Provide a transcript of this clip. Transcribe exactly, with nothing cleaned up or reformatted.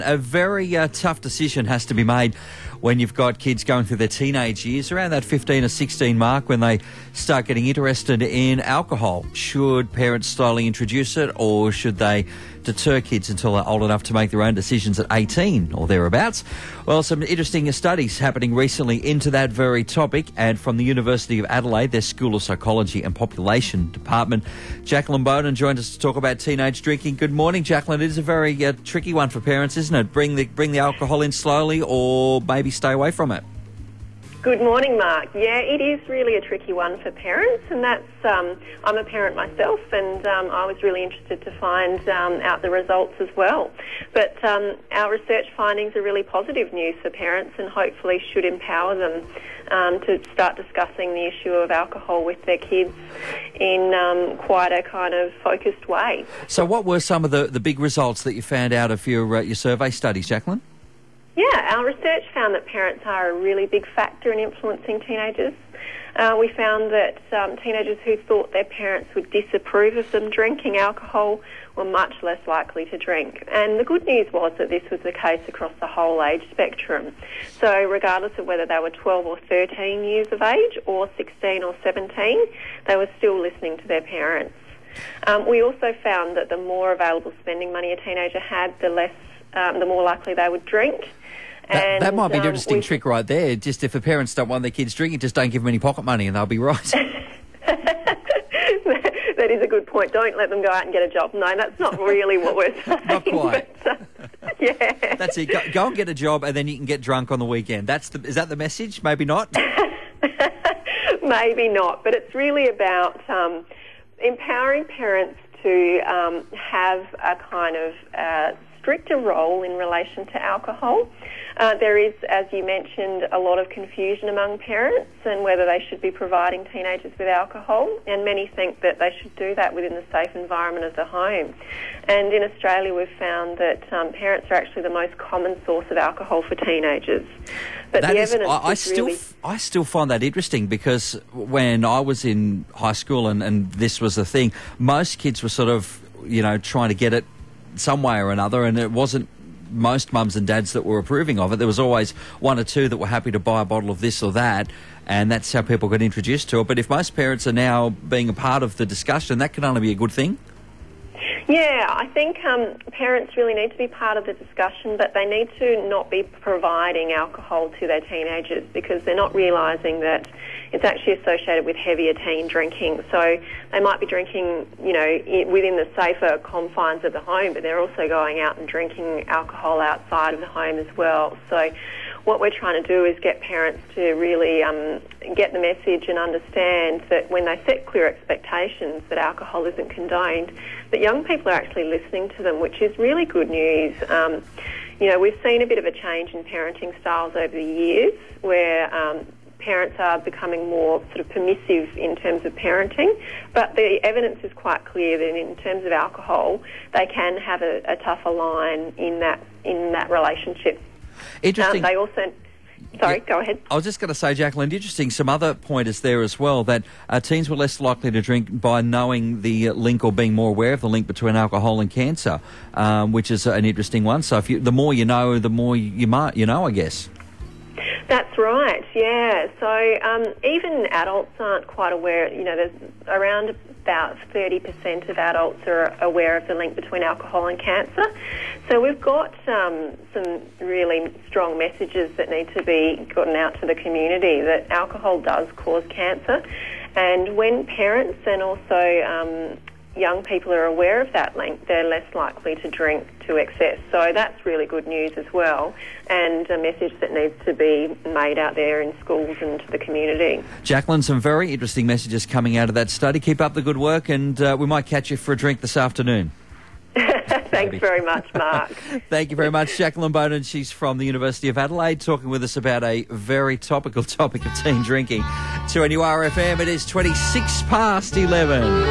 A very uh, tough decision has to be made when you've got kids going through their teenage years, around that fifteen or sixteen mark, when they start getting interested in alcohol. Should parents slowly introduce it, or should they deter kids until they're old enough to make their own decisions at eighteen or thereabouts? Well, some interesting studies happening recently into that very topic, and from the University of Adelaide, their School of Psychology and Population Department. Jacqueline Bowden joined us to talk about teenage drinking. Good morning, Jacqueline. It is a very uh, tricky one for parents, isn't it? Bring the bring the alcohol in slowly, or maybe stay away from it. Good morning, Mark. Yeah, it is really a tricky one for parents, and that's, um, I'm a parent myself, and um, I was really interested to find um, out the results as well. But um, our research findings are really positive news for parents, and hopefully should empower them um, to start discussing the issue of alcohol with their kids in um, quite a kind of focused way. So what were some of the, the big results that you found out of your, uh, your survey studies, Jacqueline? Yeah, our research found that parents are a really big factor in influencing teenagers. Uh, we found that um, teenagers who thought their parents would disapprove of them drinking alcohol were much less likely to drink. And the good news was that this was the case across the whole age spectrum. So regardless of whether they were twelve or thirteen years of age or sixteen or seventeen, they were still listening to their parents. Um, we also found that the more available spending money a teenager had, the less, um, the more likely they would drink. That, and, that might be an um, interesting we, trick right there. Just if the parents don't want their kids drinking, just don't give them any pocket money and they'll be right. That is a good point. Don't let them go out and get a job. No, that's not really what we're saying. Not quite. But, uh, yeah. That's it. Go, go and get a job and then you can get drunk on the weekend. That's the, is that the message? Maybe not? Maybe not. But it's really about um, empowering parents to um, have a kind of uh, stricter role in relation to alcohol. Uh, there is, as you mentioned, a lot of confusion among parents and whether they should be providing teenagers with alcohol, and many think that they should do that within the safe environment of the home. And in Australia we've found that um, parents are actually the most common source of alcohol for teenagers. But that the is, evidence I, I is still, really... I still find that interesting, because when I was in high school and, and this was the thing, most kids were sort of, you know, trying to get it some way or another, and it wasn't most mums and dads that were approving of it. There was always one or two that were happy to buy a bottle of this or that, and that's how people got introduced to it. But if most parents are now being a part of the discussion, that can only be a good thing. Yeah, I think um, parents really need to be part of the discussion, but they need to not be providing alcohol to their teenagers, because they're not realising that it's actually associated with heavier teen drinking. So they might be drinking, you know, within the safer confines of the home, but they're also going out and drinking alcohol outside of the home as well. So what we're trying to do is get parents to really um, get the message and understand that when they set clear expectations that alcohol isn't condoned, that young people are actually listening to them, which is really good news. Um, you know, we've seen a bit of a change in parenting styles over the years, where um, parents are becoming more sort of permissive in terms of parenting, but the evidence is quite clear that in terms of alcohol, they can have a, a tougher line in that in that relationship. Interesting. Um, they also... Sorry, yeah, go ahead. I was just going to say, Jacqueline, interesting, some other pointers there as well, that uh, teens were less likely to drink by knowing the link, or being more aware of the link between alcohol and cancer, um, which is an interesting one. So if you, the more you know, the more you might, you know, I guess. That's right, yeah. So um, even adults aren't quite aware. You know, there's around about thirty percent of adults are aware of the link between alcohol and cancer. So we've got um, some really strong messages that need to be gotten out to the community, that alcohol does cause cancer. And when parents and also um, young people are aware of that link, they're less likely to drink to excess. So that's really good news as well, and a message that needs to be made out there in schools and to the community. Jacqueline, some very interesting messages coming out of that study. Keep up the good work, and uh, we might catch you for a drink this afternoon. Thanks Maybe. very much, Mark. Thank you very much, Jacqueline Bowden. She's from the University of Adelaide, talking with us about a very topical topic of teen drinking. To N U R F M, it is twenty-six past eleven.